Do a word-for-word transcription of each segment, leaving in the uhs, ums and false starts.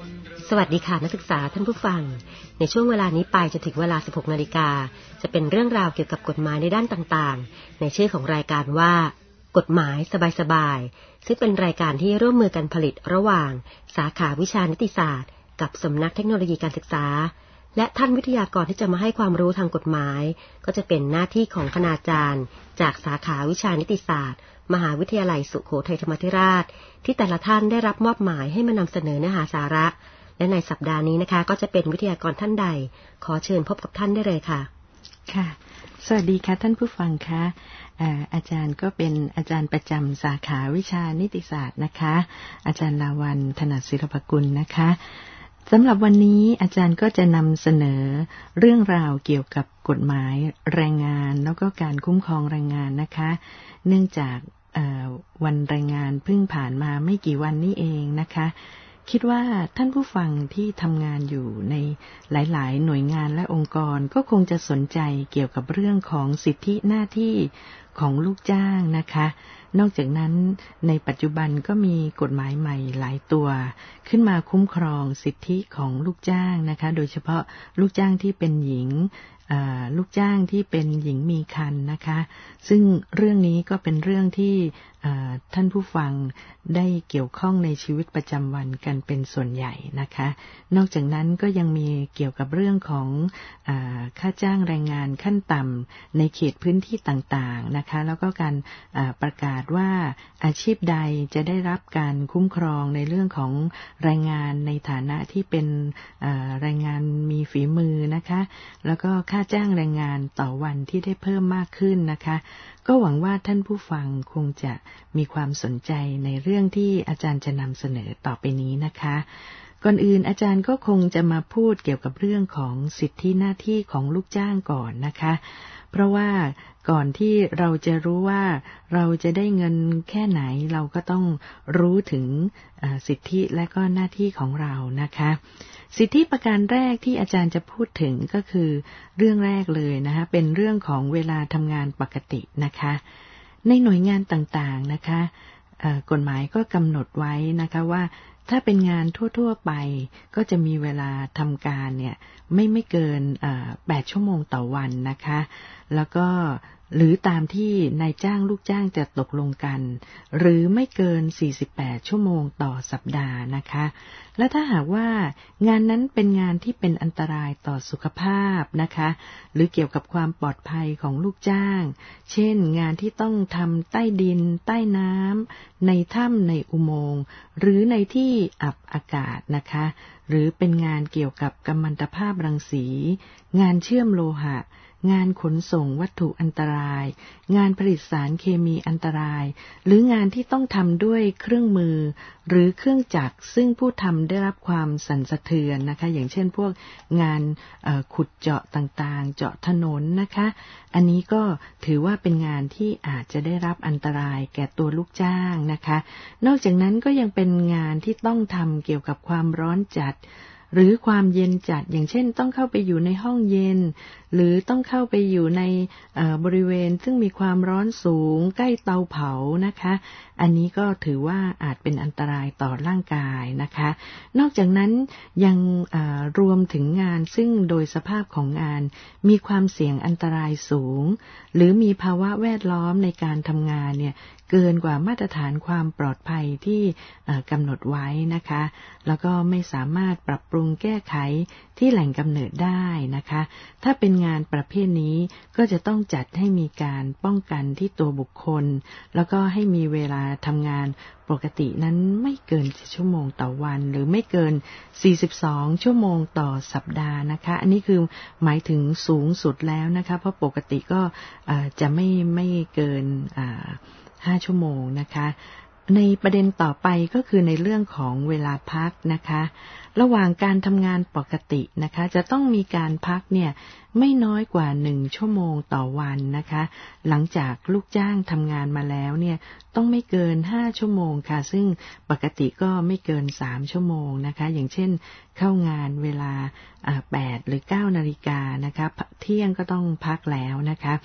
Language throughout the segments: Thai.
สวัสดีค่ะนักศึกษาท่านผู้ฟังในช่วงเวลานี้ไปจะถึงเวลา สิบหกนาฬิกาจะเป็นเรื่องราวเกี่ยวกับกฎหมายในด้านต่างๆในชื่อของรายการว่ากฎหมายสบายๆซึ่งเป็นรายการที่ร่วมมือกันผลิตระหว่างสาขาวิชานิติศาสตร์กับสำนักเทคโนโลยีการศึกษาและท่านวิทยากรที่จะมาให้ความรู้ทางกฎหมายก็จะเป็นหน้าที่ของคณาจารย์จากสาขาวิชานิติศาสตร์มหาวิทยาลัยสุโขทัยธรรมาธิราชที่แต่ละท่านได้รับมอบหมายให้มานำเสนอเนื้อหาสาระและในสัปดาห์นี้นะคะก็จะเป็นวิทยากรท่านใดขอเชิญพบกับท่านได้เลยค่ะค่ะสวัสดีค่ะท่านผู้ฟังคะอาจารย์ก็เป็นอาจารย์ประจำสาขาวิชานิติศาสตร์นะคะอาจารย์ลาวัลย์ถนัดศิลปกุลนะคะสำหรับวันนี้อาจารย์ก็จะนำเสนอเรื่องราวเกี่ยวกับกฎหมายแรงงานแล้วก็การคุ้มครองแรงงานนะคะเนื่องจากวันแรงงานเพิ่งผ่านมาไม่กี่วันนี้เองนะคะคิดว่าท่านผู้ฟังที่ทำงานอยู่ในหลายๆหน่วยงานและองค์กรก็คงจะสนใจเกี่ยวกับเรื่องของสิทธิหน้าที่ของลูกจ้างนะคะนอกจากนั้นในปัจจุบันก็มีกฎหมายใหม่หลายตัวขึ้นมาคุ้มครองสิทธิของลูกจ้างนะคะโดยเฉพาะลูกจ้างที่เป็นหญิงลูกจ้างที่เป็นหญิงมีครรภ์นะคะซึ่งเรื่องนี้ก็เป็นเรื่องที่ท่านผู้ฟังได้เกี่ยวข้องในชีวิตประจำวันกันเป็นส่วนใหญ่นะคะนอกจากนั้นก็ยังมีเกี่ยวกับเรื่องของค่าจ้างแรงงานขั้นต่ำในเขตพื้นที่ต่างๆนะคะแล้วก็การประกาศว่าอาชีพใดจะได้รับการคุ้มครองในเรื่องของแรงงานในฐานะที่เป็นแรงงานมีฝีมือนะคะแล้วก็ค่าจ้างแรงงานต่อวันที่ได้เพิ่มมากขึ้นนะคะก็หวังว่าท่านผู้ฟังคงจะมีความสนใจในเรื่องที่อาจารย์จะนำเสนอต่อไปนี้นะคะก่อนอื่นอาจารย์ก็คงจะมาพูดเกี่ยวกับเรื่องของสิทธิหน้าที่ของลูกจ้างก่อนนะคะเพราะว่าก่อนที่เราจะรู้ว่าเราจะได้เงินแค่ไหนเราก็ต้องรู้ถึงสิทธิและก็หน้าที่ของเรานะคะสิทธิประการแรกที่อาจารย์จะพูดถึงก็คือเรื่องแรกเลยนะคะเป็นเรื่องของเวลาทำงานปกตินะคะในหน่วยงานต่างๆนะคะกฎหมายก็กำหนดไว้นะคะว่าถ้าเป็นงานทั่วๆไปก็จะมีเวลาทำการเนี่ยไม่ไม่เกินแปดชั่วโมงต่อวันนะคะแล้วก็หรือตามที่นายจ้างลูกจ้างจะตกลงกันหรือไม่เกินสี่สิบแปดชั่วโมงต่อสัปดาห์นะคะและถ้าหากว่างานนั้นเป็นงานที่เป็นอันตรายต่อสุขภาพนะคะหรือเกี่ยวกับความปลอดภัยของลูกจ้างเช่นงานที่ต้องทำใต้ดินใต้น้ำในถ้ำในอุโมงค์หรือในที่อับอากาศนะคะหรือเป็นงานเกี่ยวกับกัมมันตภาพรังสีงานเชื่อมโลหะงานขนส่งวัตถุอันตรายงานผลิตสารเคมีอันตรายหรืองานที่ต้องทำด้วยเครื่องมือหรือเครื่องจักรซึ่งผู้ทำได้รับความสั่นสะเทือนนะคะอย่างเช่นพวกงานขุดเจาะต่างๆเจาะถนนนะคะอันนี้ก็ถือว่าเป็นงานที่อาจจะได้รับอันตรายแก่ตัวลูกจ้างนะคะนอกจากนั้นก็ยังเป็นงานที่ต้องทำเกี่ยวกับความร้อนจัดหรือความเย็นจัดอย่างเช่นต้องเข้าไปอยู่ในห้องเย็นหรือต้องเข้าไปอยู่ในบริเวณซึ่งมีความร้อนสูงใกล้เตาเผานะคะอันนี้ก็ถือว่าอาจเป็นอันตรายต่อร่างกายนะคะนอกจากนั้นยังรวมถึงงานซึ่งโดยสภาพของงานมีความเสี่ยงอันตรายสูงหรือมีภาวะแวดล้อมในการทำงานเนี่ยเกินกว่ามาตรฐานความปลอดภัยที่กำหนดไว้นะคะแล้วก็ไม่สามารถปรับปรุงแก้ไขที่แหล่งกำเนิดได้นะคะถ้าเป็นงานประเภทนี้ก็จะต้องจัดให้มีการป้องกันที่ตัวบุคคลแล้วก็ให้มีเวลาทำงานปกตินั้นไม่เกินชั่วโมงต่อวันหรือไม่เกินสี่สิบสองชั่วโมงต่อสัปดาห์นะคะอันนี้คือหมายถึงสูงสุดแล้วนะคะเพราะปกติก็จะไม่ไม่เกินห้าชั่วโมงนะคะในประเด็นต่อไปก็คือในเรื่องของเวลาพักนะคะระหว่างการทำงานปกตินะคะจะต้องมีการพักเนี่ยไม่น้อยกว่าหนึ่งชั่วโมงต่อวันนะคะหลังจากลูกจ้างทำงานมาแล้วเนี่ยต้องไม่เกินห้าชั่วโมงค่ะซึ่งปกติก็ไม่เกินสามชั่วโมงนะคะอย่างเช่นเข้างานเวลาแปดหรือเก้านาฬิกานะคะเที่ยงก็ต้องพักแล้วนะคะ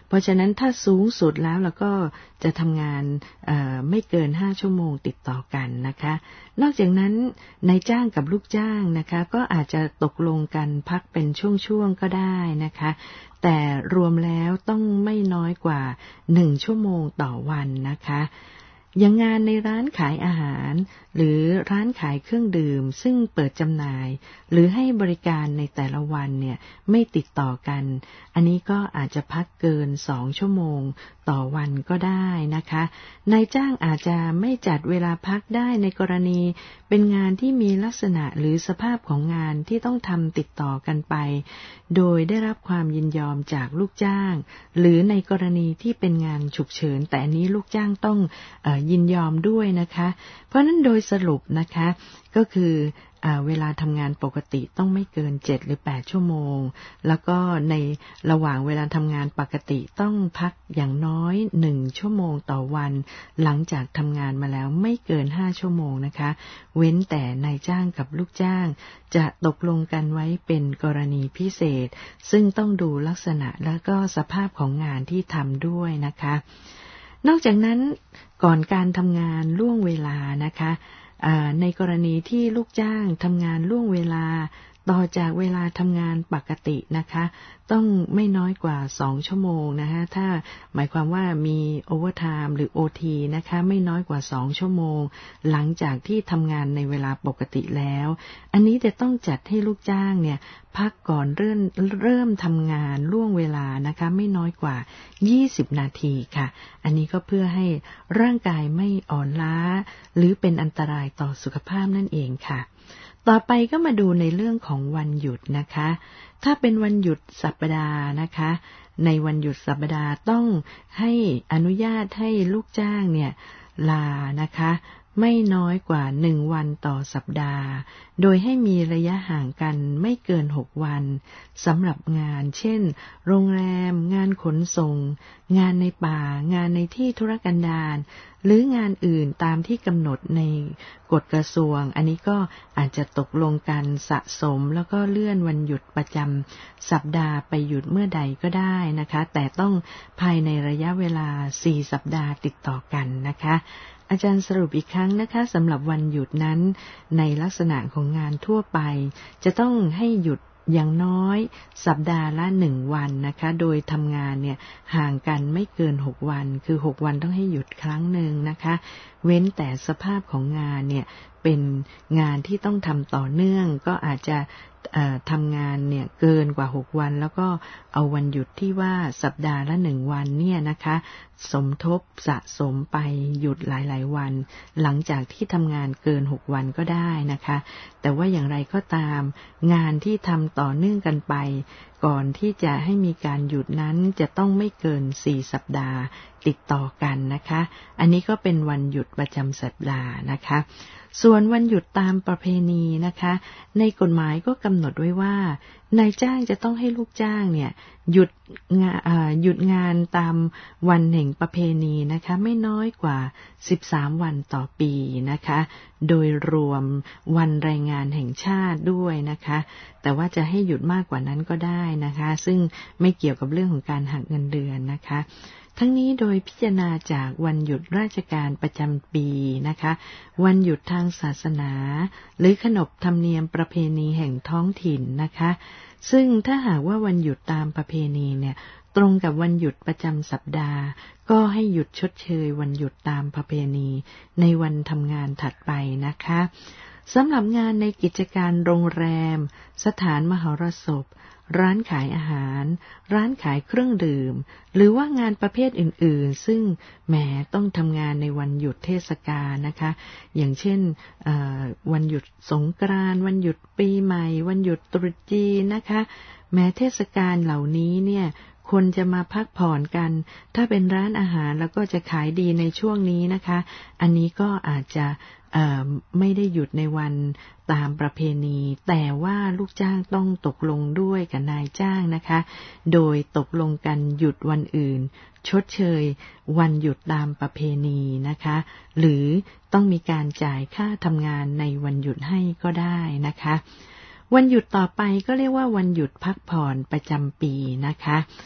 เพราะฉะนั้นถ้าสูงสุดแล้วเราก็จะทำงานไม่เกินห้าชั่วโมงติดต่อกันนะคะนอกจากนั้นนายจ้างกับลูกจ้างนะคะก็อาจจะตกลงกันพักเป็นช่วงๆก็ได้นะคะแต่รวมแล้วต้องไม่น้อยกว่าหนึ่งชั่วโมงต่อวันนะคะอย่างงานในร้านขายอาหารหรือร้านขายเครื่องดื่มซึ่งเปิดจำหน่ายหรือให้บริการในแต่ละวันเนี่ยไม่ติดต่อกันอันนี้ก็อาจจะพักเกินสองชั่วโมงต่อวันก็ได้นะคะนายจ้างอาจจะไม่จัดเวลาพักได้ในกรณีเป็นงานที่มีลักษณะหรือสภาพของงานที่ต้องทำติดต่อกันไปโดยได้รับความยินยอมจากลูกจ้างหรือในกรณีที่เป็นงานฉุกเฉินแต่อันนี้ลูกจ้างต้องเอ่อยินยอมด้วยนะคะเพราะนั้นโดยสรุปนะคะก็คือเวลาทำงานปกติต้องไม่เกินเจ็ดหรือแปดชั่วโมงแล้วก็ในระหว่างเวลาทำงานปกติต้องพักอย่างน้อยหนึ่งชั่วโมงต่อวันหลังจากทำงานมาแล้วไม่เกินห้าชั่วโมงนะคะเว้นแต่นายจ้างกับลูกจ้างจะตกลงกันไว้เป็นกรณีพิเศษซึ่งต้องดูลักษณะและก็สภาพของงานที่ทำด้วยนะคะนอกจากนั้นก่อนการทำงานล่วงเวลานะคะในกรณีที่ลูกจ้างทำงานล่วงเวลาต่อจากเวลาทำงานปกตินะคะต้องไม่น้อยกว่าสองชั่วโมงนะคะถ้าหมายความว่ามีโอเวอร์ไทม์หรือ โอ ที นะคะไม่น้อยกว่าสองชั่วโมงหลังจากที่ทำงานในเวลาปกติแล้วอันนี้จะต้องจัดให้ลูกจ้างเนี่ยพักก่อนเริ่มเริ่มทำงานล่วงเวลานะคะไม่น้อยกว่ายี่สิบนาทีค่ะอันนี้ก็เพื่อให้ร่างกายไม่อ่อนล้าหรือเป็นอันตรายต่อสุขภาพนั่นเองค่ะต่อไปก็มาดูในเรื่องของวันหยุดนะคะถ้าเป็นวันหยุดสัปดาห์นะคะในวันหยุดสัปดาห์ต้องให้อนุญาตให้ลูกจ้างเนี่ยลานะคะไม่น้อยกว่าหนึ่งวันต่อสัปดาห์โดยให้มีระยะห่างกันไม่เกินหกวันสำหรับงานเช่นโรงแรมงานขนส่งงานในป่างานในที่ธุรกันดารหรืองานอื่นตามที่กำหนดในกฎกระทรวงอันนี้ก็อาจจะตกลงกันสะสมแล้วก็เลื่อนวันหยุดประจำสัปดาห์ไปหยุดเมื่อใดก็ได้นะคะแต่ต้องภายในระยะเวลาสี่สัปดาห์ติดต่อกันนะคะอาจารย์สรุปอีกครั้งนะคะสำหรับวันหยุดนั้นในลักษณะของงานทั่วไปจะต้องให้หยุดอย่างน้อยสัปดาห์ละหนึ่งวันนะคะโดยทำงานเนี่ยห่างกันไม่เกินหกวันคือหกวันต้องให้หยุดครั้งหนึ่งนะคะเว้นแต่สภาพของงานเนี่ยเป็นงานที่ต้องทำต่อเนื่องก็อาจจะทำงานเนี่ยเกินกว่าหกวันแล้วก็เอาวันหยุดที่ว่าสัปดาห์ละหนึ่งวันเนี่ยนะคะสมทบสะสมไปหยุดหลายๆวันหลังจากที่ทำงานเกินหกวันก็ได้นะคะแต่ว่าอย่างไรก็ตามงานที่ทำต่อเนื่องกันไปก่อนที่จะให้มีการหยุดนั้นจะต้องไม่เกินสี่สัปดาห์ติดต่อกันนะคะอันนี้ก็เป็นวันหยุดประจำสัปดาห์นะคะส่วนวันหยุดตามประเพณีนะคะในกฎหมายก็กำหนดไว้ว่านายจ้างจะต้องให้ลูกจ้างเนี่ยหยุดงานหยุดงานตามวันแห่งประเพณีนะคะไม่น้อยกว่าสิบสามวันต่อปีนะคะโดยรวมวันแรงงานแห่งชาติด้วยนะคะแต่ว่าจะให้หยุดมากกว่านั้นก็ได้นะคะซึ่งไม่เกี่ยวกับเรื่องของการหักเงินเดือนนะคะทั้งนี้โดยพิจารณาจากวันหยุดราชการประจำปีนะคะวันหยุดทางศาสนาหรือขนบธรรมเนียมประเพณีแห่งท้องถิ่นนะคะซึ่งถ้าหากว่าวันหยุดตามประเพณีเนี่ยตรงกับวันหยุดประจำสัปดาห์ก็ให้หยุดชดเชยวันหยุดตามประเพณีในวันทำงานถัดไปนะคะสำหรับงานในกิจการโรงแรมสถานมหรสพร้านขายอาหารร้านขายเครื่องดื่มหรือว่างานประเภทอื่นๆซึ่งแหมต้องทำงานในวันหยุดเทศกาลนะคะอย่างเช่นวันหยุดสงกรานต์วันหยุดปีใหม่วันหยุดตรุษจีนนะคะแม้เทศกาลเหล่านี้เนี่ยคนจะมาพักผ่อนกันถ้าเป็นร้านอาหารแล้วก็จะขายดีในช่วงนี้นะคะอันนี้ก็อาจจะไม่ได้หยุดในวันตามประเพณีแต่ว่าลูกจ้างต้องตกลงด้วยกับนายจ้างนะคะโดยตกลงกันหยุดวันอื่นชดเชยวันหยุดตามประเพณีนะคะหรือต้องมีการจ่ายค่าทำงานในวันหยุดให้ก็ได้นะคะวันหยุดต่อไปก็เรียกว่าวันหยุดพักผ่อนประจำปีนะคะ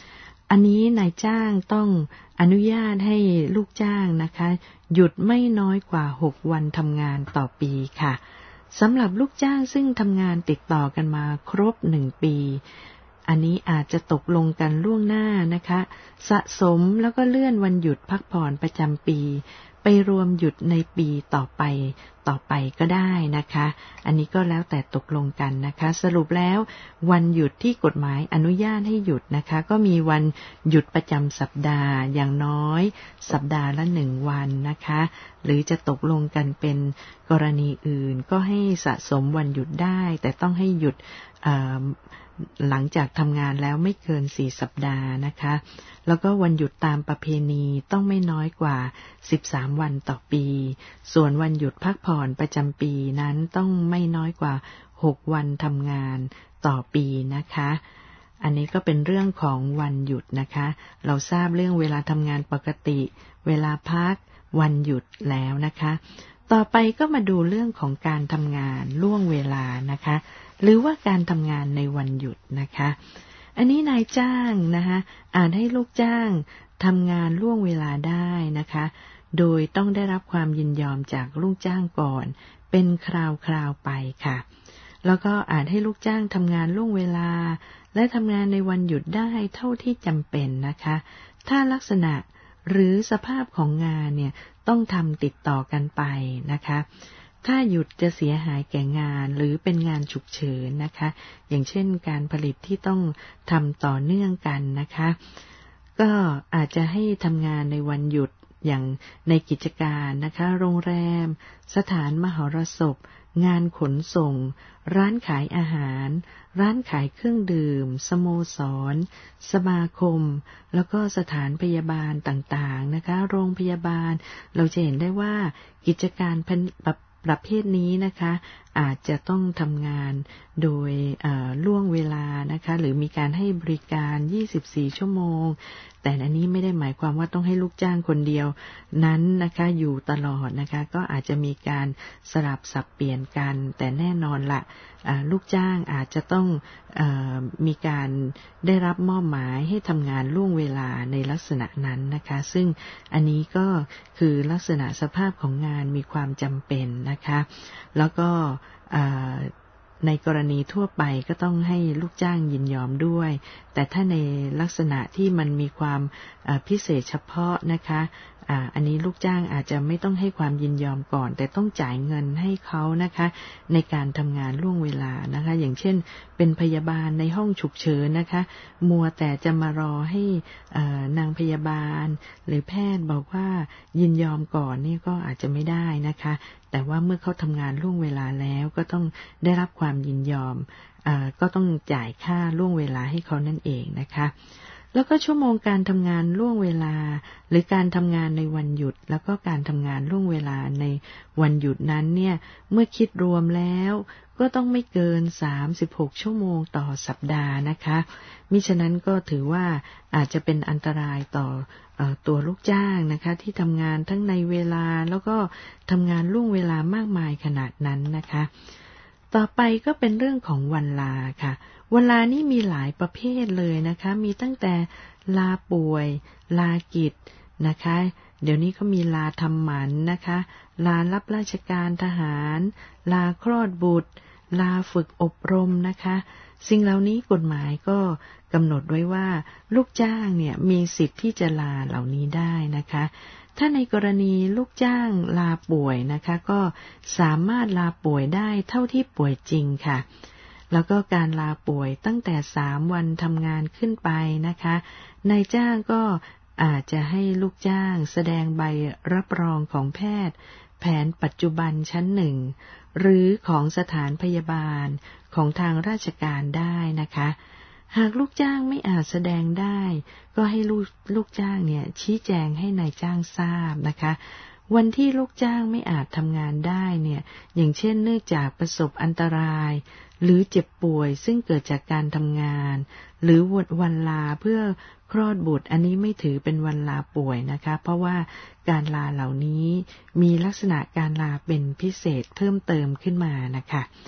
อันนี้นายจ้างต้องอนุญาตให้ลูกจ้างนะคะหยุดไม่น้อยกว่าหกวันทำงานต่อปีค่ะสำหรับลูกจ้างซึ่งทำงานติดต่อกันมาครบหนึ่งปีอันนี้อาจจะตกลงกันล่วงหน้านะคะสะสมแล้วก็เลื่อนวันหยุดพักผ่อนประจำปีไปรวมหยุดในปีต่อไปต่อไปก็ได้นะคะอันนี้ก็แล้วแต่ตกลงกันนะคะสรุปแล้ววันหยุดที่กฎหมายอนุญาตให้หยุดนะคะก็มีวันหยุดประจำสัปดาห์อย่างน้อยสัปดาห์ละหนึ่งวันนะคะหรือจะตกลงกันเป็นกรณีอื่นก็ให้สะสมวันหยุดได้แต่ต้องให้หยุดหลังจากทำงานแล้วไม่เกินสี่สัปดาห์นะคะแล้วก็วันหยุดตามประเพณีต้องไม่น้อยกว่าสิบสามวันต่อปีส่วนวันหยุดพักผ่อนประจำปีนั้นต้องไม่น้อยกว่าหกวันทำงานต่อปีนะคะอันนี้ก็เป็นเรื่องของวันหยุดนะคะเราทราบเรื่องเวลาทำงานปกติเวลาพักวันหยุดแล้วนะคะต่อไปก็มาดูเรื่องของการทำงานล่วงเวลานะคะหรือว่าการทำงานในวันหยุดนะคะอันนี้นายจ้างนะคะอาจให้ลูกจ้างทำงานล่วงเวลาได้นะคะโดยต้องได้รับความยินยอมจากลูกจ้างก่อนเป็นคราวๆไปค่ะแล้วก็อาจให้ลูกจ้างทำงานล่วงเวลาและทำงานในวันหยุดได้เท่าที่จำเป็นนะคะถ้าลักษณะหรือสภาพของงานเนี่ยต้องทำติดต่อกันไปนะคะถ้าหยุดจะเสียหายแก่งานหรือเป็นงานฉุกเฉินนะคะอย่างเช่นการผลิตที่ต้องทำต่อเนื่องกันนะคะก็อาจจะให้ทำงานในวันหยุดอย่างในกิจการนะคะโรงแรมสถานมหรสพงานขนส่งร้านขายอาหารร้านขายเครื่องดื่มสโมสรสมาคมแล้วก็สถานพยาบาลต่างๆนะคะโรงพยาบาลเราจะเห็นได้ว่ากิจการประเภทนี้นะคะอาจจะต้องทำงานโดยล่วงเวลานะคะหรือมีการให้บริการยี่สิบสี่ชั่วโมงแต่อันนี้ไม่ได้หมายความว่าต้องให้ลูกจ้างคนเดียวนั้นนะคะอยู่ตลอดนะคะก็อาจจะมีการสลับสับเปลี่ยนกันแต่แน่นอนละลูกจ้างอาจจะต้องเอ่อมีการได้รับมอบหมายให้ทำงานล่วงเวลาในลักษณะนั้นนะคะซึ่งอันนี้ก็คือลักษณะสภาพของงานมีความจำเป็นนะคะแล้วก็ในกรณีทั่วไปก็ต้องให้ลูกจ้างยินยอมด้วยแต่ถ้าในลักษณะที่มันมีความพิเศษเฉพาะนะคะอันนี้ลูกจ้างอาจจะไม่ต้องให้ความยินยอมก่อนแต่ต้องจ่ายเงินให้เขานะคะในการทำงานล่วงเวลานะคะอย่างเช่นเป็นพยาบาลในห้องฉุกเฉินนะคะมัวแต่จะมารอให้นางพยาบาลหรือแพทย์บอกว่ายินยอมก่อนนี่ก็อาจจะไม่ได้นะคะแต่ว่าเมื่อเขาทำงานล่วงเวลาแล้วก็ต้องได้รับความยินยอมก็ต้องจ่ายค่าล่วงเวลาให้เขานั่นเองนะคะแล้วก็ชั่วโมงการทำงานล่วงเวลาหรือการทำงานในวันหยุดแล้วก็การทำงานล่วงเวลาในวันหยุดนั้นเนี่ยเมื่อคิดรวมแล้วก็ต้องไม่เกินสามสิบหกชั่วโมงต่อสัปดาห์นะคะมิฉะนั้นก็ถือว่าอาจจะเป็นอันตรายต่อเอ่อตัวลูกจ้างนะคะที่ทำงานทั้งในเวลาแล้วก็ทำงานล่วงเวลามากมายขนาดนั้นนะคะต่อไปก็เป็นเรื่องของวันลาค่ะวันลานี่มีหลายประเภทเลยนะคะมีตั้งแต่ลาป่วยลากิจนะคะเดี๋ยวนี้ก็มีลาทำหมันนะคะลารับราชการทหารลาคลอดบุตรลาฝึกอบรมนะคะสิ่งเหล่านี้กฎหมายก็กำหนดไว้ว่าลูกจ้างเนี่ยมีสิทธิ์ที่จะลาเหล่านี้ได้นะคะถ้าในกรณีลูกจ้างลาป่วยนะคะก็สามารถลาป่วยได้เท่าที่ป่วยจริงค่ะแล้วก็การลาป่วยตั้งแต่สามวันทำงานขึ้นไปนะคะนายจ้างก็อาจจะให้ลูกจ้างแสดงใบรับรองของแพทย์แผนปัจจุบันชั้นหนึ่งหรือของสถานพยาบาลของทางราชการได้นะคะหากลูกจ้างไม่อาจแสดงได้ก็ให้ลูกลูกจ้างเนี่ยชี้แจงให้นายจ้างทราบนะคะวันที่ลูกจ้างไม่อาจทำงานได้เนี่ยอย่างเช่นเนื่องจากประสบอันตรายหรือเจ็บป่วยซึ่งเกิดจากการทำงานหรือวันลาเพื่อคลอดบุตรอันนี้ไม่ถือเป็นวันลาป่วยนะคะเพราะว่าการลาเหล่านี้มีลักษณะการลาเป็นพิเศษเพิ่มเติมขึ้นมานะคะ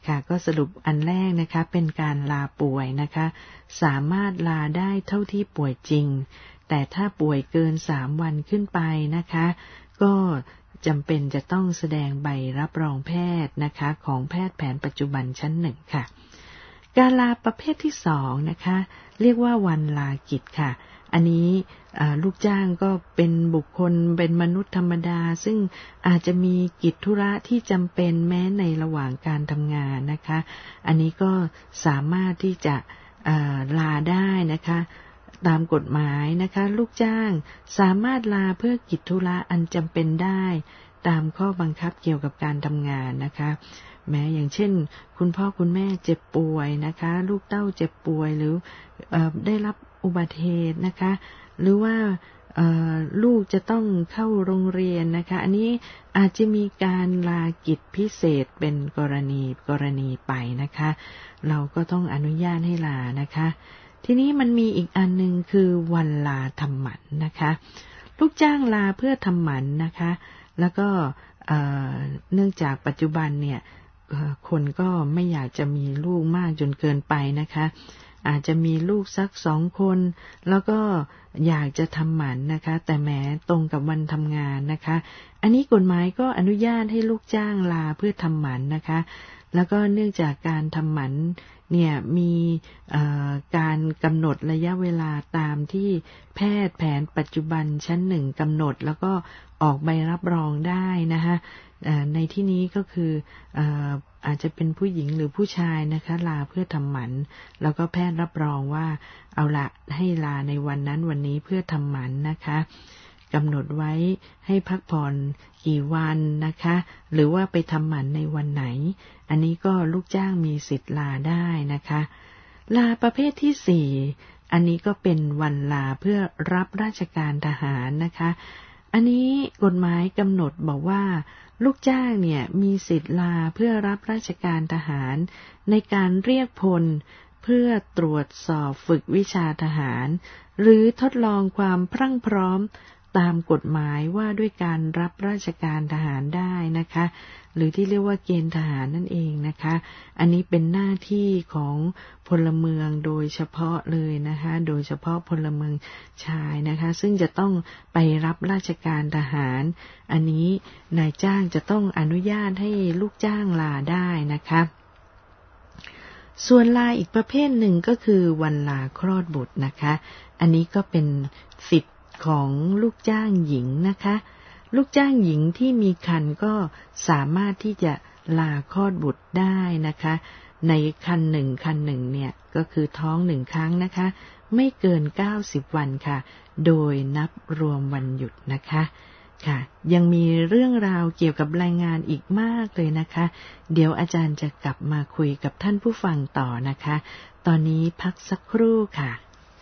ค่ะก็สรุปอันแรกนะคะเป็นการลาป่วยนะคะสามารถลาได้เท่าที่ป่วยจริงแต่ถ้าป่วยเกินสามวันขึ้นไปนะคะก็จำเป็นจะต้องแสดงใบรับรองแพทย์นะคะของแพทย์แผนปัจจุบันชั้นหนึ่งค่ะการลาประเภทที่สองนะคะเรียกว่าวันลากิจค่ะอันนี้ลูกจ้างก็เป็นบุคคลเป็นมนุษย์ธรรมดาซึ่งอาจจะมีกิจธุระที่จำเป็นแม้ในระหว่างการทำงานนะคะอันนี้ก็สามารถที่จะลาได้นะคะตามกฎหมายนะคะลูกจ้างสามารถลาเพื่อกิจธุระอันจำเป็นได้ตามข้อบังคับเกี่ยวกับการทำงานนะคะแม้อย่างเช่นคุณพ่อคุณแม่เจ็บป่วยนะคะลูกเต้าเจ็บป่วยหรือเอ่อได้รับอุบัติเหตุนะคะหรือว่าลูกจะต้องเข้าโรงเรียนนะคะอันนี้อาจจะมีการลากิจพิเศษเป็นกรณีกรณีไปนะคะเราก็ต้องอนุญาตให้ลานะคะทีนี้มันมีอีกอันนึงคือวันลาทำหมันนะคะลูกจ้างลาเพื่อทำหมันนะคะแล้วก็เนื่องจากปัจจุบันเนี่ยคนก็ไม่อยากจะมีลูกมากจนเกินไปนะคะอาจจะมีลูกสักสองคนแล้วก็อยากจะทำหมันนะคะแต่แม้ตรงกับวันทำงานนะคะอันนี้กฎหมายก็อนุญาตให้ลูกจ้างลาเพื่อทำหมันนะคะแล้วก็เนื่องจากการทำหมันเนี่ยมีการกำหนดระยะเวลาตามที่แพทย์แผนปัจจุบันชั้นหนึ่งกำหนดแล้วก็ออกใบรับรองได้นะคะในที่นี้ก็คืออาจจะเป็นผู้หญิงหรือผู้ชายนะคะลาเพื่อทำหมันแล้วก็แพทย์รับรองว่าเอาละให้ลาในวันนั้นวันนี้เพื่อทำหมันนะคะกำหนดไว้ให้พักผ่อนกี่วันนะคะหรือว่าไปทำหมันในวันไหนอันนี้ก็ลูกจ้างมีสิทธิ์ลาได้นะคะลาประเภทที่สี่อันนี้ก็เป็นวันลาเพื่อรับราชการทหารนะคะอันนี้กฎหมายกำหนดบอกว่าลูกจ้างเนี่ยมีสิทธิ์ลาเพื่อรับราชการทหารในการเรียกพลเพื่อตรวจสอบฝึกวิชาทหารหรือทดลองความพรั่งพร้อมตามกฎหมายว่าด้วยการรับราชการทหารได้นะคะหรือที่เรียกว่าเกณฑ์ทหารนั่นเองนะคะอันนี้เป็นหน้าที่ของพลเมืองโดยเฉพาะเลยนะคะโดยเฉพาะพลเมืองชายนะคะซึ่งจะต้องไปรับราชการทหารอันนี้นายจ้างจะต้องอนุญาตให้ลูกจ้างลาได้นะคะส่วนลาอีกประเภทหนึ่งก็คือวันลาคลอดบุตรนะคะอันนี้ก็เป็นสิทธิ์ของลูกจ้างหญิงนะคะลูกจ้างหญิงที่มีครรภ์ก็สามารถที่จะลาคลอดบุตรได้นะคะในครรภ์หนึ่งครรภ์หนึ่งเนี่ยก็คือท้องหนึ่งครั้งนะคะไม่เกินเก้าสิบวันค่ะโดยนับรวมวันหยุดนะคะค่ะยังมีเรื่องราวเกี่ยวกับรายงานอีกมากเลยนะคะเดี๋ยวอาจารย์จะกลับมาคุยกับท่านผู้ฟังต่อนะคะตอนนี้พักสักครู่ค่ะ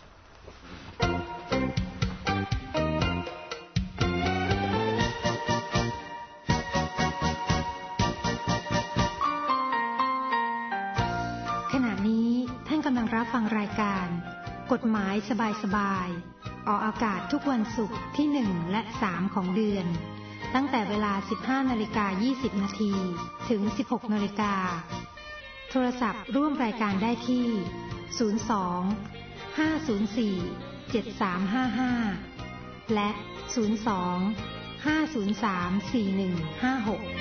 รับฟังรายการกฎหมายสบายๆออกอากาศทุกวันศุกร์ที่หนึ่งและสามของเดือนตั้งแต่เวลา สิบห้านาฬิกายี่สิบนาทีถึง สิบหกนาฬิกาโทรศัพท์ร่วมรายการได้ที่ศูนย์ สอง ห้า ศูนย์ สี่ เจ็ด สาม ห้า ห้าและศูนย์ สอง ห้า ศูนย์ สาม สี่ หนึ่ง ห้า หก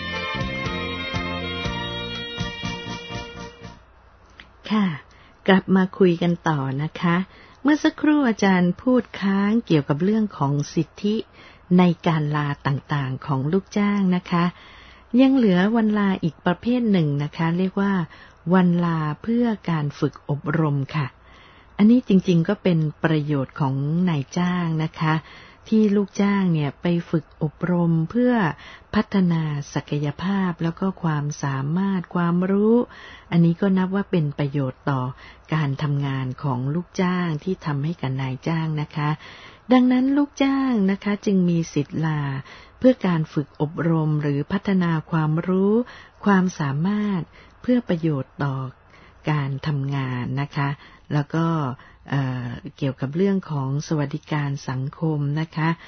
ค่ะกลับมาคุยกันต่อนะคะเมื่อสักครู่อาจารย์พูดค้างเกี่ยวกับเรื่องของสิทธิในการลาต่างๆของลูกจ้างนะคะยังเหลือวันลาอีกประเภทหนึ่งนะคะเรียกว่าวันลาเพื่อการฝึกอบรมค่ะอันนี้จริงๆก็เป็นประโยชน์ของนายจ้างนะคะที่ลูกจ้างเนี่ยไปฝึกอบรมเพื่อพัฒนาศักยภาพแล้วก็ความสามารถความรู้อันนี้ก็นับว่าเป็นประโยชน์ต่อการทำงานของลูกจ้างที่ทำให้กับนายจ้างนะคะดังนั้นลูกจ้างนะคะจึงมีสิทธิ์ลาเพื่อการฝึกอบรมหรือพัฒนาความรู้ความสามารถเพื่อประโยชน์ต่อการทำงานนะคะแล้วก็เอ่อเกี่ยวกับเรื่องของสวัสดิการสังคมนะคะ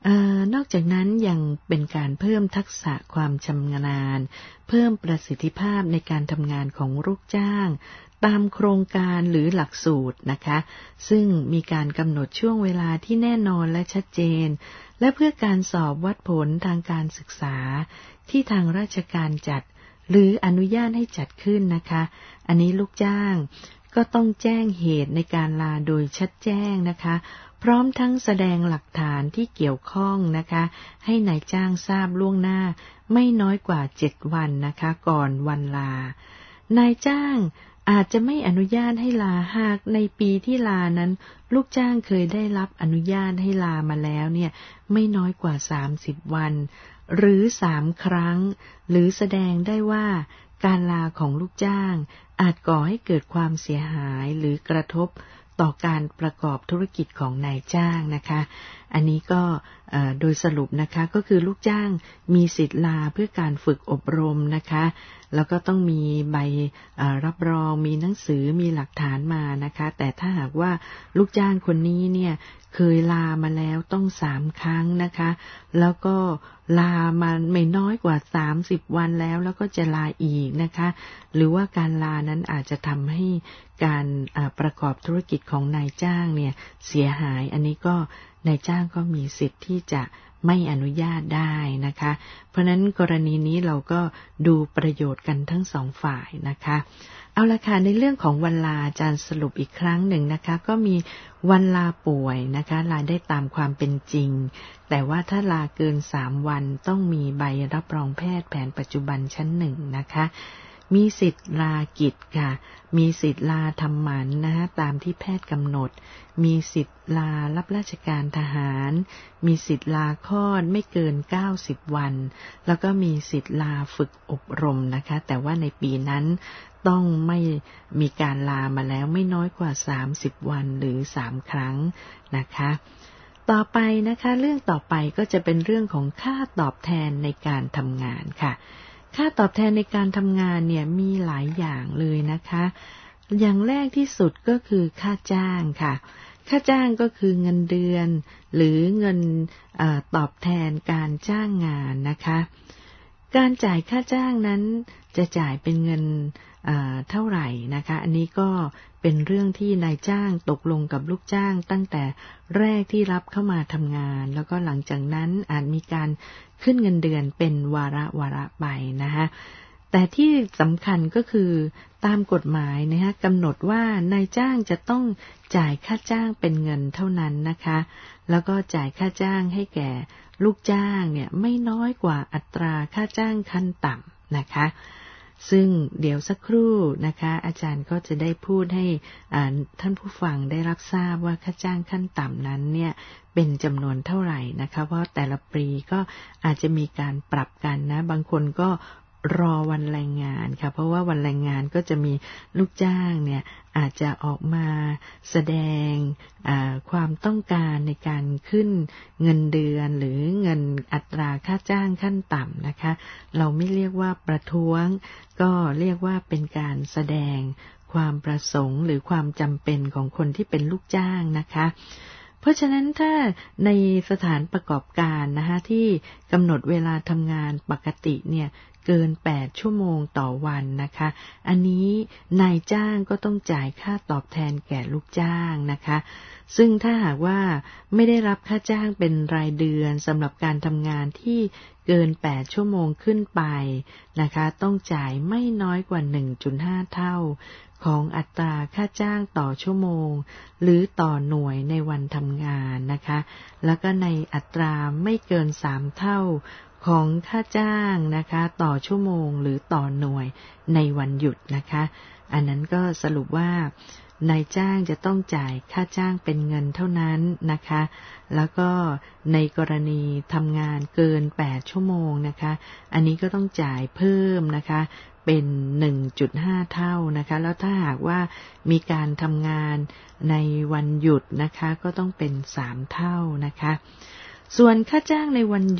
เอ่อนอกจากนั้นยังเป็นการเพิ่มทักษะความชำนาญเพิ่มประสิทธิภาพในการทำงานของลูกจ้างตามโครงการหรือหลักสูตรนะคะซึ่งมีการกำหนดช่วงเวลาที่แน่นอนและชัดเจนและเพื่อการสอบวัดผลทางการศึกษาที่ทางราชการจัดหรืออนุญาตให้จัดขึ้นนะคะอันนี้ลูกจ้างก็ต้องแจ้งเหตุในการลาโดยชัดแจ้งนะคะพร้อมทั้งแสดงหลักฐานที่เกี่ยวข้องนะคะให้นายจ้างทราบล่วงหน้าไม่น้อยกว่าเจ็ดวันนะคะก่อนวันลานายจ้างอาจจะไม่อนุญาตให้ลาหากในปีที่ลานั้นลูกจ้างเคยได้รับอนุญาตให้ลามาแล้วเนี่ยไม่น้อยกว่าสามสิบวันหรือสามครั้งหรือแสดงได้ว่าการลาของลูกจ้างอาจก่อให้เกิดความเสียหายหรือกระทบต่อการประกอบธุรกิจของนายจ้างนะคะอันนี้ก็โดยสรุปนะคะก็คือลูกจ้างมีสิทธิ์ลาเพื่อการฝึกอบรมนะคะแล้วก็ต้องมีใบรับรองมีหนังสือมีหลักฐานมานะคะแต่ถ้าหากว่าลูกจ้างคนนี้เนี่ยเคยลามาแล้วต้องสามครั้งนะคะแล้วก็ลามาไม่น้อยกว่าสามสิบวันแล้วแล้วก็จะลาอีกนะคะหรือว่าการลานั้นอาจจะทำให้การประกอบธุรกิจของนายจ้างเนี่ยเสียหายอันนี้ก็นายจ้างก็มีสิทธิ์ที่จะไม่อนุญาตได้นะคะเพราะฉะนั้นกรณีนี้เราก็ดูประโยชน์กันทั้งสองฝ่ายนะคะเอาละค่ะในเรื่องของวันลาอาจารย์สรุปอีกครั้งหนึ่งนะคะก็มีวันลาป่วยนะคะลาได้ตามความเป็นจริงแต่ว่าถ้าลาเกินสามวันต้องมีใบรับรองแพทย์แผนปัจจุบันชั้นหนึ่งนะคะมีสิทธิ์ลากิจค่ะมีสิทธิ์ลาทำหมันนะฮะตามที่แพทย์กำหนดมีสิทธิ์ลารับราชการทหารมีสิทธิ์ลาคลอดไม่เกินเก้าสิบวันแล้วก็มีสิทธิ์ลาฝึกอบรมนะคะแต่ว่าในปีนั้นต้องไม่มีการลามาแล้วไม่น้อยกว่าสามสิบวันหรือสามครั้งนะคะต่อไปนะคะเรื่องต่อไปก็จะเป็นเรื่องของค่าตอบแทนในการทำงานค่ะค่าตอบแทนในการทำงานเนี่ยมีหลายอย่างเลยนะคะอย่างแรกที่สุดก็คือค่าจ้างค่ะค่าจ้างก็คือเงินเดือนหรือเงินเอ่อตอบแทนการจ้างงานนะคะการจ่ายค่าจ้างนั้นจะจ่ายเป็นเงินเอ่อเท่าไหร่นะคะอันนี้ก็เป็นเรื่องที่นายจ้างตกลงกับลูกจ้างตั้งแต่แรกที่รับเข้ามาทำงานแล้วก็หลังจากนั้นอาจมีการขึ้นเงินเดือนเป็นวาระวาระไปนะคะแต่ที่สำคัญก็คือตามกฎหมายนะคะกำหนดว่านายจ้างจะต้องจ่ายค่าจ้างเป็นเงินเท่านั้นนะคะแล้วก็จ่ายค่าจ้างให้แก่ลูกจ้างเนี่ยไม่น้อยกว่าอัตราค่าจ้างขั้นต่ำนะคะซึ่งเดี๋ยวสักครู่นะคะอาจารย์ก็จะได้พูดให้ท่านผู้ฟังได้รับทราบว่าค่าจ้างขั้นต่ำนั้นเนี่ยเป็นจำนวนเท่าไหร่นะคะเพราะแต่ละปีก็อาจจะมีการปรับกันนะบางคนก็รอวันแรงงานค่ะเพราะว่าวันแรงงานก็จะมีลูกจ้างเนี่ยอาจจะออกมาแสดงความต้องการในการขึ้นเงินเดือนหรือเงินอัตราค่าจ้างขั้นต่ำนะคะเราไม่เรียกว่าประท้วงก็เรียกว่าเป็นการแสดงความประสงค์หรือความจำเป็นของคนที่เป็นลูกจ้างนะคะเพราะฉะนั้นถ้าในสถานประกอบการนะคะที่กำหนดเวลาทำงานปกติเนี่ยเกินแปดชั่วโมงต่อวันนะคะอันนี้นายจ้างก็ต้องจ่ายค่าตอบแทนแก่ลูกจ้างนะคะซึ่งถ้าหากว่าไม่ได้รับค่าจ้างเป็นรายเดือนสำหรับการทำงานที่เกินแปดชั่วโมงขึ้นไปนะคะต้องจ่ายไม่น้อยกว่า หนึ่งจุดห้า เท่าของอัตราค่าจ้างต่อชั่วโมงหรือต่อหน่วยในวันทำงานนะคะแล้วก็ในอัตราไม่เกินสามเท่าของค่าจ้างนะคะต่อชั่วโมงหรือต่อหน่วยในวันหยุดนะคะอันนั้นก็สรุปว่านายจ้างจะต้องจ่ายค่าจ้างเป็นเงินเท่านั้นนะคะแล้วก็ในกรณีทำงานเกินแปดชั่วโมงนะคะอันนี้ก็ต้องจ่ายเพิ่มนะคะเป็น หนึ่งจุดห้า เท่านะคะแล้วถ้าหากว่ามีการทำงานในวันหยุดนะคะก็ต้องเป็นสามเท่านะคะส่วนค่าจ้างในวันหยุด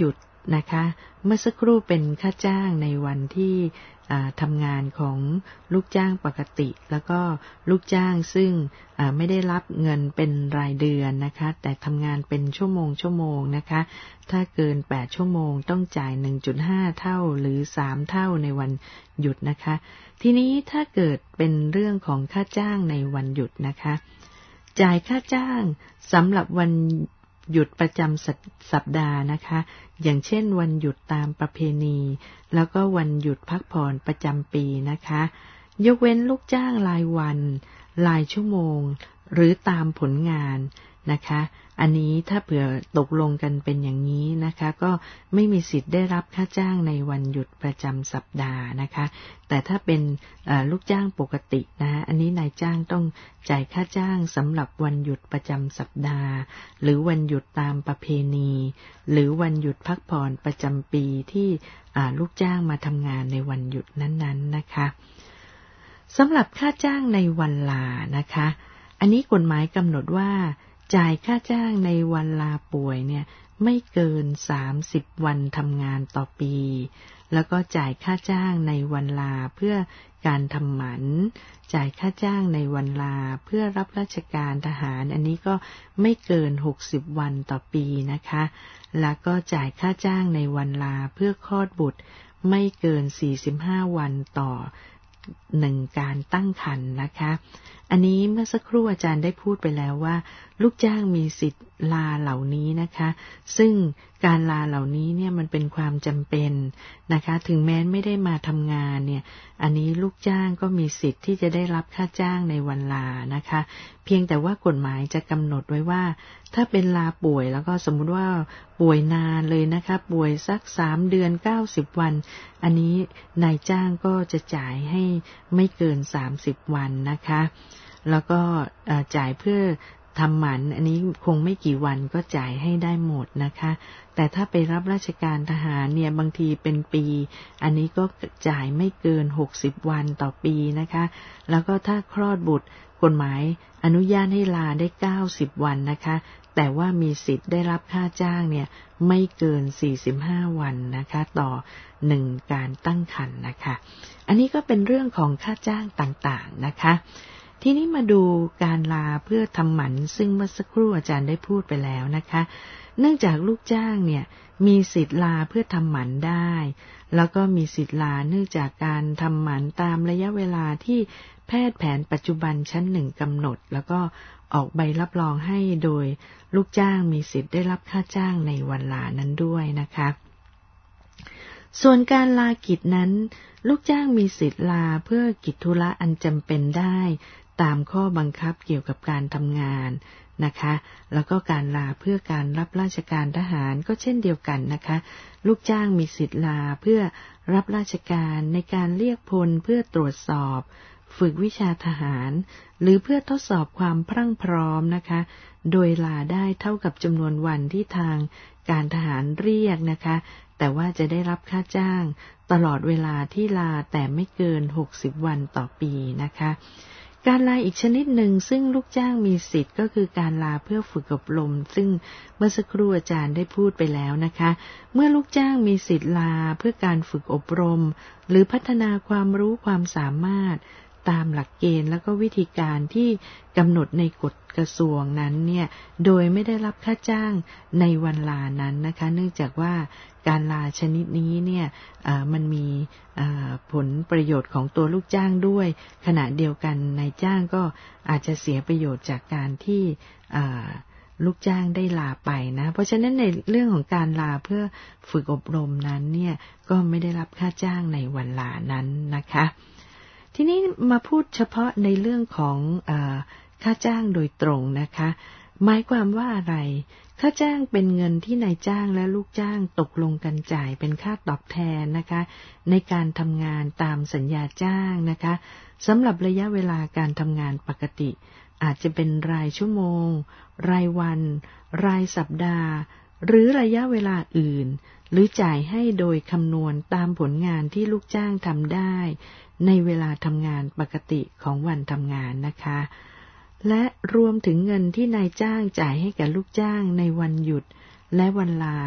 นะคะเมื่อสักครู่เป็นค่าจ้างในวันที่ทำงานของลูกจ้างปกติแล้วก็ลูกจ้างซึ่งไม่ได้รับเงินเป็นรายเดือนนะคะแต่ทำงานเป็นชั่วโมงชั่วโมงนะคะถ้าเกินแปดชั่วโมงต้องจ่าย หนึ่งจุดห้า เท่าหรือสามเท่าในวันหยุดนะคะทีนี้ถ้าเกิดเป็นเรื่องของค่าจ้างในวันหยุดนะคะจ่ายค่าจ้างสำหรับวันหยุดประจำสัปดาห์นะคะอย่างเช่นวันหยุดตามประเพณีแล้วก็วันหยุดพักผ่อนประจำปีนะคะยกเว้นลูกจ้างรายวันรายชั่วโมงหรือตามผลงานนะคะอันนี้ถ้าเผื่อตกลงกันเป็นอย่างนี้นะคะก็ไม่มีสิทธิ์ได้รับค่าจ้างในวันหยุดประจำสัปดาห์นะคะแต่ถ้าเป็นลูกจ้างปกตินะอันนี้นายจ้างต้องจ่ายค่าจ้างสำหรับวันหยุดประจำสัปดาห์หรือวันหยุดตามประเพณีหรือวันหยุดพักผ่อนประจำปีที่ลูกจ้างมาทำงานในวันหยุดนั้นๆนะคะสำหรับค่าจ้างในวันลานะคะอันนี้กฎหมายกำหนดว่าจ่ายค่าจ้างในวันลาป่วยเนี่ยไม่เกินสามสิบวันทำงานต่อปีแล้วก็จ่ายค่าจ้างในวันลาเพื่อการทำหมันจ่ายค่าจ้างในวันลาเพื่อรับราชการทหารอันนี้ก็ไม่เกินหกสิบวันต่อปีนะคะแล้วก็จ่ายค่าจ้างในวันลาเพื่อคลอดบุตรไม่เกินสี่สิบห้าวันต่อหนึ่งการตั้งครรภ์นะคะอันนี้เมื่อสักครู่อาจารย์ได้พูดไปแล้วว่าลูกจ้างมีสิทธิ์ลาเหล่านี้นะคะซึ่งการลาเหล่านี้เนี่ยมันเป็นความจำเป็นนะคะถึงแม้ไม่ได้มาทำงานเนี่ยอันนี้ลูกจ้างก็มีสิทธิ์ที่จะได้รับค่าจ้างในวันลานะคะเพียงแต่ว่ากฎหมายจะกำหนดไว้ว่าถ้าเป็นลาป่วยแล้วก็สมมุติว่าป่วยนานเลยนะคะป่วยสักสามเดือนเก้าสิบวันอันนี้นายจ้างก็จะจ่ายให้ไม่เกินสามสิบวันนะคะแล้วก็จ่ายเพื่อทำหมันอันนี้คงไม่กี่วันก็จ่ายให้ได้หมดนะคะแต่ถ้าไปรับราชการทหารเนี่ยบางทีเป็นปีอันนี้ก็จ่ายไม่เกินหกสิบวันต่อปีนะคะแล้วก็ถ้าคลอดบุตรกฎหมายอนุญาตให้ลาได้เก้าสิบวันนะคะแต่ว่ามีสิทธิ์ได้รับค่าจ้างเนี่ยไม่เกินสี่สิบห้าวันนะคะต่อหนึ่งการตั้งครรภ์นะคะอันนี้ก็เป็นเรื่องของค่าจ้างต่างๆนะคะทีนี้มาดูการลาเพื่อทำหมันซึ่งเมื่อสักครู่อาจารย์ได้พูดไปแล้วนะคะเนื่องจากลูกจ้างเนี่ยมีสิทธิ์ลาเพื่อทำหมันได้แล้วก็มีสิทธิ์ลาเนื่องจากการทำหมันตามระยะเวลาที่แพทย์แผนปัจจุบันชั้นหนึ่งกำหนดแล้วก็ออกใบรับรองให้โดยลูกจ้างมีสิทธิ์ได้รับค่าจ้างในวันลานั้นด้วยนะคะส่วนการลากิจนั้นลูกจ้างมีสิทธิ์ลาเพื่อกิจธุระอันจำเป็นได้ตามข้อบังคับเกี่ยวกับการทำงานนะคะแล้วก็การลาเพื่อการรับราชการทหารก็เช่นเดียวกันนะคะลูกจ้างมีสิทธิ์ลาเพื่อรับราชการในการเรียกพลเพื่อตรวจสอบฝึกวิชาทหารหรือเพื่อทดสอบความพรั่งพร้อมนะคะโดยลาได้เท่ากับจำนวนวันที่ทางการทหารเรียกนะคะแต่ว่าจะได้รับค่าจ้างตลอดเวลาที่ลาแต่ไม่เกินหกสิบวันต่อปีนะคะการลาอีกชนิดหนึ่งซึ่งลูกจ้างมีสิทธิ์ก็คือการลาเพื่อฝึกอบรมซึ่งเมื่อสักครู่อาจารย์ได้พูดไปแล้วนะคะเมื่อลูกจ้างมีสิทธิ์ลาเพื่อการฝึกอบรมหรือพัฒนาความรู้ความสามารถตามหลักเกณฑ์แล้วก็วิธีการที่กำหนดในกฎกระทรวงนั้นเนี่ยโดยไม่ได้รับค่าจ้างในวันลานั้นนะคะเนื่องจากว่าการลาชนิดนี้เนี่ยมันมีผลประโยชน์ของตัวลูกจ้างด้วยขณะเดียวกันนายจ้างก็อาจจะเสียประโยชน์จากการที่ลูกจ้างได้ลาไปนะเพราะฉะนั้นในเรื่องของการลาเพื่อฝึกอบรมนั้นเนี่ยก็ไม่ได้รับค่าจ้างในวันลานั้นนะคะทีนี้มาพูดเฉพาะในเรื่องของเอ่อค่าจ้างโดยตรงนะคะหมายความว่าอะไรค่าจ้างเป็นเงินที่นายจ้างและลูกจ้างตกลงกันจ่ายเป็นค่าตอบแทนนะคะในการทำงานตามสัญญาจ้างนะคะสำหรับระยะเวลาการทำงานปกติอาจจะเป็นรายชั่วโมงรายวันรายสัปดาห์หรือระยะเวลาอื่นหรือจ่ายให้โดยคำนวณตามผลงานที่ลูกจ้างทำได้ในเวลาทำงานปกติของวันทำงานนะคะและรวมถึงเงินที่นายจ้างจ่ายให้แก่ลูกจ้างในวันหยุดและวันลา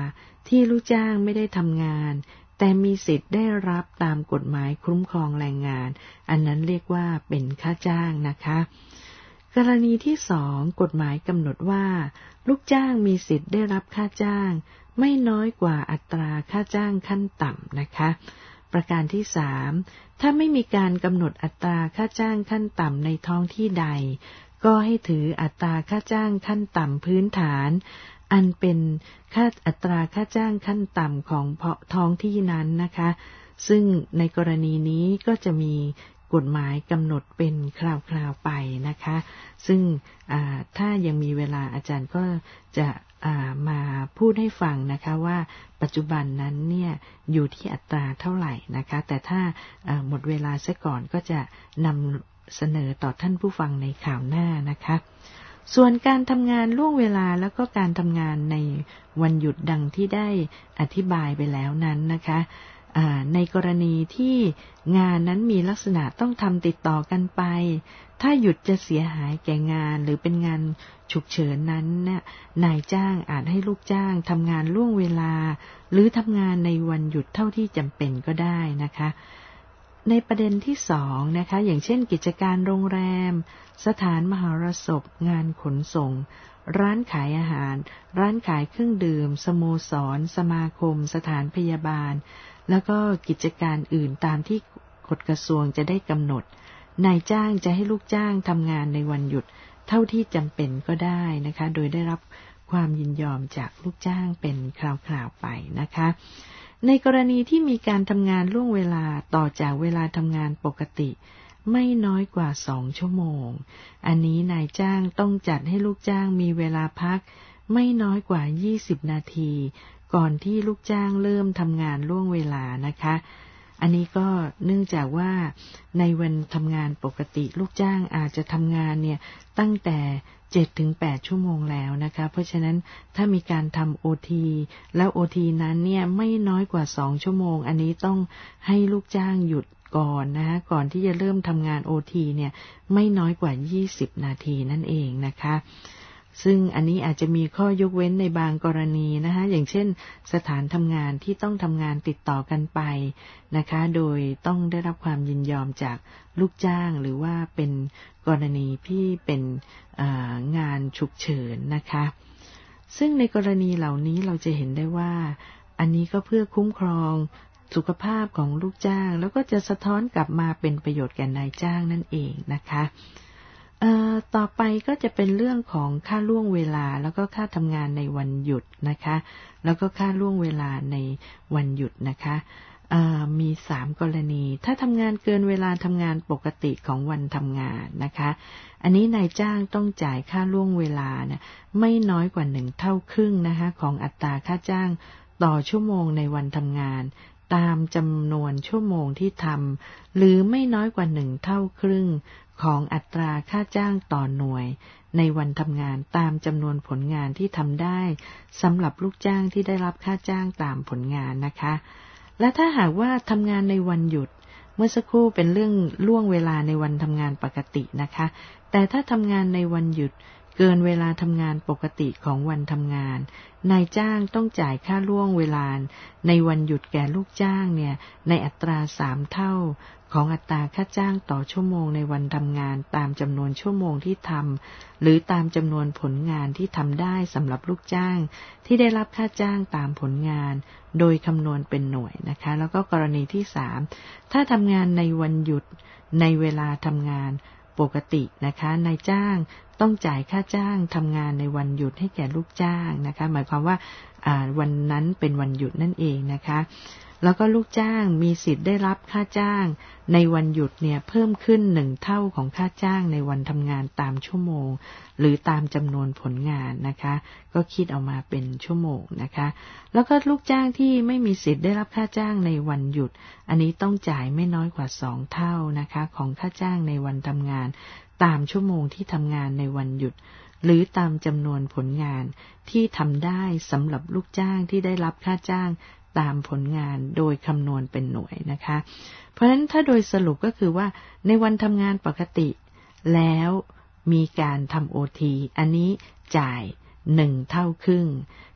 ที่ลูกจ้างไม่ได้ทำงานแต่มีสิทธิ์ได้รับตามกฎหมายคุ้มครองแรงงานอันนั้นเรียกว่าเป็นค่าจ้างนะคะกรณีที่สองกฎหมายกำหนดว่าลูกจ้างมีสิทธิ์ได้รับค่าจ้างไม่น้อยกว่าอัตราค่าจ้างขั้นต่ำนะคะประการที่สามถ้าไม่มีการกำหนดอัตราค่าจ้างขั้นต่ำในท้องที่ใดก็ให้ถืออัตราค่าจ้างขั้นต่ำพื้นฐานอันเป็นค่าอัตราค่าจ้างขั้นต่ำของท้องที่นั้นนะคะซึ่งในกรณีนี้ก็จะมีกฎหมายกำหนดเป็นคราวๆไปนะคะซึ่งถ้ายังมีเวลาอาจารย์ก็จะมาพูดให้ฟังนะคะว่าปัจจุบันนั้นเนี่ยอยู่ที่อัตราเท่าไหร่นะคะแต่ถ้าหมดเวลาซะก่อนก็จะนำเสนอต่อท่านผู้ฟังในข่าวหน้านะคะส่วนการทำงานล่วงเวลาแล้วก็การทำงานในวันหยุดดังที่ได้อธิบายไปแล้วนั้นนะคะในกรณีที่งานนั้นมีลักษณะต้องทำติดต่อกันไปถ้าหยุดจะเสียหายแก่งานหรือเป็นงานฉุกเฉินนั้นเนี่ยนายจ้างอาจให้ลูกจ้างทำงานล่วงเวลาหรือทำงานในวันหยุดเท่าที่จำเป็นก็ได้นะคะในประเด็นที่สองนะคะอย่างเช่นกิจการโรงแรมสถานมหรสพงานขนส่งร้านขายอาหารร้านขายเครื่องดื่มสโมสรสมาคมสถานพยาบาลแล้วก็กิจการอื่นตามที่กฎกระทรวงจะได้กำหนดนายจ้างจะให้ลูกจ้างทำงานในวันหยุดเท่าที่จำเป็นก็ได้นะคะโดยได้รับความยินยอมจากลูกจ้างเป็นคราวๆไปนะคะในกรณีที่มีการทำงานล่วงเวลาต่อจากเวลาทำงานปกติไม่น้อยกว่าสองชั่วโมงอันนี้นายจ้างต้องจัดให้ลูกจ้างมีเวลาพักไม่น้อยกว่ายี่สิบนาทีก่อนที่ลูกจ้างเริ่มทำงานล่วงเวลานะคะอันนี้ก็เนื่องจากว่าในวันทำงานปกติลูกจ้างอาจจะทำงานเนี่ยตั้งแต่เจ็ดถึงแปดชั่วโมงแล้วนะคะเพราะฉะนั้นถ้ามีการทำ โอ ที แล้ว โอ ที นั้นเนี่ยไม่น้อยกว่าสองชั่วโมงอันนี้ต้องให้ลูกจ้างหยุดก่อนนะก่อนที่จะเริ่มทำงาน โอ ที เนี่ยไม่น้อยกว่ายี่สิบนาทีนั่นเองนะคะซึ่งอันนี้อาจจะมีข้อยกเว้นในบางกรณีนะคะอย่างเช่นสถานทำงานที่ต้องทำงานติดต่อกันไปนะคะโดยต้องได้รับความยินยอมจากลูกจ้างหรือว่าเป็นกรณีที่เป็นงานฉุกเฉินนะคะซึ่งในกรณีเหล่านี้เราจะเห็นได้ว่าอันนี้ก็เพื่อคุ้มครองสุขภาพของลูกจ้างแล้วก็จะสะท้อนกลับมาเป็นประโยชน์แก่นายจ้างนั่นเองนะคะเอ่อต่อไปก็จะเป็นเรื่องของค่าล่วงเวลาแล้วก็ค่าทำงานในวันหยุดนะคะแล้วก็ค่าล่วงเวลาในวันหยุดนะคะเอ่อมีสามกรณีถ้าทำงานเกินเวลาทำงานปกติของวันทำงานนะคะอันนี้นายจ้างต้องจ่ายค่าล่วงเวลาเนี่ยไม่น้อยกว่าหนึ่งเท่าครึ่งนะคะของอัตราค่าจ้างต่อชั่วโมงในวันทำงานตามจำนวนชั่วโมงที่ทำหรือไม่น้อยกว่าหนึ่งเท่าครึ่งของอัตราค่าจ้างต่อหน่วยในวันทำงานตามจำนวนผลงานที่ทำได้สำหรับลูกจ้างที่ได้รับค่าจ้างตามผลงานนะคะและถ้าหากว่าทำงานในวันหยุดเมื่อสักครู่เป็นเรื่องล่วงเวลาในวันทำงานปกตินะคะแต่ถ้าทำงานในวันหยุดเกินเวลาทำงานปกติของวันทำงานนายจ้างต้องจ่ายค่าล่วงเวลาในวันหยุดแก่ลูกจ้างเนี่ยในอัตราสามเท่าของอัตราค่าจ้างต่อชั่วโมงในวันทำงานตามจำนวนชั่วโมงที่ทำหรือตามจำนวนผลงานที่ทำได้สำหรับลูกจ้างที่ได้รับค่าจ้างตามผลงานโดยคำนวณเป็นหน่วยนะคะแล้วก็กรณีที่สามถ้าทำงานในวันหยุดในเวลาทำงานปกตินะคะนายจ้างต้องจ่ายค่าจ้างทำงานในวันหยุดให้แก่ลูกจ้างนะคะหมายความว่าวันนั้นเป็นวันหยุดนั่นเองนะคะแล้วก็ลูกจ้างมีสิทธิ์ได้รับค่าจ้างในวันหยุดเนี่ยเพิ่มขึ้นหนึ่งเท่าของค่าจ้างในวันทำงานตามชั่วโมงหรือตามจำนวนผลงานนะคะก็คิดออกมาเป็นชั่วโมงนะคะแล้วก็ลูกจ้างที่ไม่มีสิทธิ์ได้รับค่าจ้างในวันหยุดอันนี้ต้องจ่ายไม่น้อยกว่าสองเท่านะคะของค่าจ้างในวันทำงานตามชั่วโมงที่ทำงานในวันหยุดหรือตามจำนวนผลงานที่ทำได้สำหรับลูกจ้างที่ได้รับค่าจ้างตามผลงานโดยคำนวณเป็นหน่วยนะคะเพราะฉะนั้นถ้าโดยสรุปก็คือว่าในวันทำงานปกติแล้วมีการทำ โอ ที อันนี้จ่ายหนึ่งเท่าครึ่ง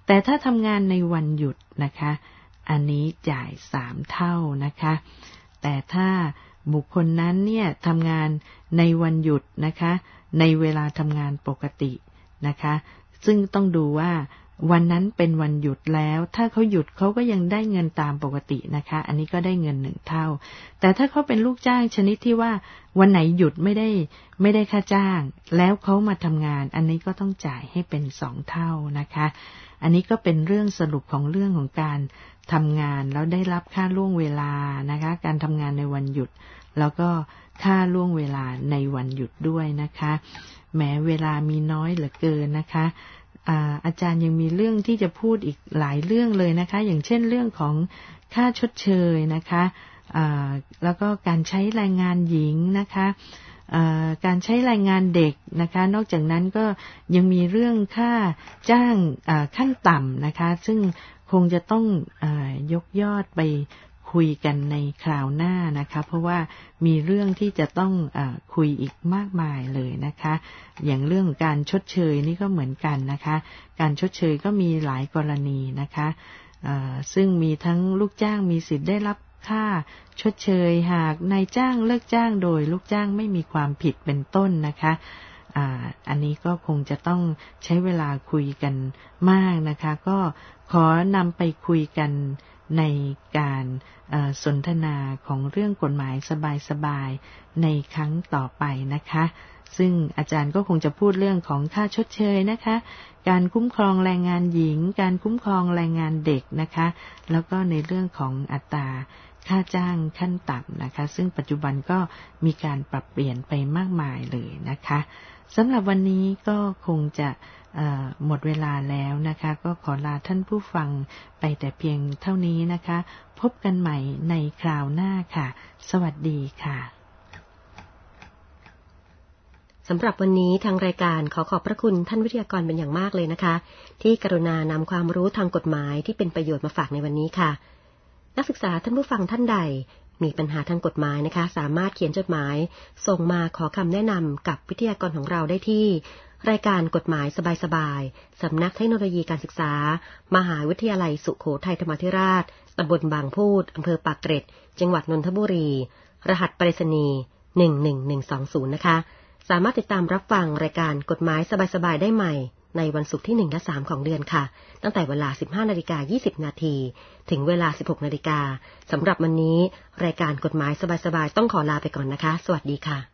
แต่ถ้าทำงานในวันหยุดนะคะอันนี้จ่ายสามเท่านะคะแต่ถ้าบุคคลนั้นเนี่ยทำงานในวันหยุดนะคะในเวลาทำงานปกตินะคะซึ่งต้องดูว่าวันนั้นเป็นวันหยุดแล้วถ้าเขาหยุดเขาก็ยังได้เงินตามปกตินะคะอันนี้ก็ได้เงินหนึ่งเท่าแต่ถ้าเขาเป็นลูกจ้างชนิดที่ว่าวันไหนหยุดไม่ได้ไม่ได้ค่าจ้างแล้วเขามาทำงานอันนี้ก็ต้องจ่ายให้เป็นสองเท่านะคะอันนี้ก็เป็นเรื่องสรุปของเรื่องของการทำงานแล้วได้รับค่าล่วงเวลานะคะการทำงานในวันหยุดแล้วก็ค่าล่วงเวลาในวันหยุดด้วยนะคะแม้เวลามีน้อยเหลือเกินนะคะอาอาจารย์ยังมีเรื่องที่จะพูดอีกหลายเรื่องเลยนะคะอย่างเช่นเรื่องของค่าชดเชยนะคะแล้วก็การใช้แรงงานหญิงนะคะการใช้แรงงานเด็กนะคะนอกจากนั้นก็ยังมีเรื่องค่าจ้างขั้นต่ำนะคะซึ่งคงจะต้องยกยอดไปคุยกันในคราวหน้านะคะเพราะว่ามีเรื่องที่จะต้องเอ่อคุยอีกมากมายเลยนะคะอย่างเรื่องการชดเชยนี่ก็เหมือนกันนะคะการชดเชยก็มีหลายกรณีนะคะเอ่อซึ่งมีทั้งลูกจ้างมีสิทธิ์ได้รับค่าชดเชยหากนายจ้างเลิกจ้างโดยลูกจ้างไม่มีความผิดเป็นต้นนะคะอ่าอันนี้ก็คงจะต้องใช้เวลาคุยกันมากนะคะก็ขอนำไปคุยกันในการสนทนาของเรื่องกฎหมายสบายๆในครั้งต่อไปนะคะซึ่งอาจารย์ก็คงจะพูดเรื่องของค่าชดเชยนะคะการคุ้มครองแรงงานหญิงการคุ้มครองแรงงานเด็กนะคะแล้วก็ในเรื่องของอัตราค่าจ้างขั้นต่ำนะคะซึ่งปัจจุบันก็มีการปรับเปลี่ยนไปมากมายเลยนะคะสำหรับวันนี้ก็คงจะหมดเวลาแล้วนะคะก็ขอลาท่านผู้ฟังไปแต่เพียงเท่านี้นะคะพบกันใหม่ในคราวหน้าค่ะสวัสดีค่ะสำหรับวันนี้ทางรายการขอขอบพระคุณท่านวิทยากรเป็นอย่างมากเลยนะคะที่กรุณานำความรู้ทางกฎหมายที่เป็นประโยชน์มาฝากในวันนี้ค่ะนักศึกษาท่านผู้ฟังท่านใดมีปัญหาทางกฎหมายนะคะสามารถเขียนจดหมายส่งมาขอคำแนะนำกับวิทยากรของเราได้ที่รายการกฎหมายสบายๆสำนักเทคโนโลยีการศึกษามหาวิทยาลัยสุโขทัยธรรมาธิราชตำบลบางพูดอำเภอปากเกร็ดจังหวัดนนทบุรีรหัสไปรษณีย์หนึ่งหนึ่งหนึ่งสองศูนย์นะคะสามารถติดตามรับฟังรายการกฎหมายสบายๆได้ใหม่ในวันศุกร์ที่หนึ่งและสามของเดือนค่ะตั้งแต่เวลา สิบห้านาฬิกายี่สิบนาทีถึงเวลา สิบหกนาฬิกาสำหรับวันนี้รายการกฎหมายสบายๆต้องขอลาไปก่อนนะคะสวัสดีค่ะ